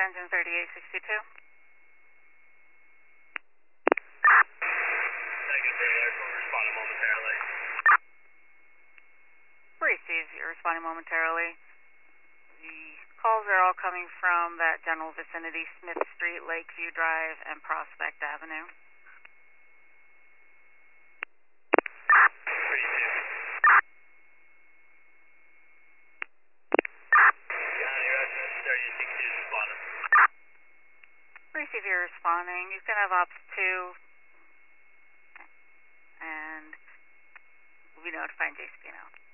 engine 3862. Negative, we're responding momentarily. Receive, you're responding momentarily. The calls are all coming from that general vicinity, Smith Street, Lakeview Drive, and Prospect Avenue. Receive, you're responding. You can have ops 2 and we'll be notifying JCP now.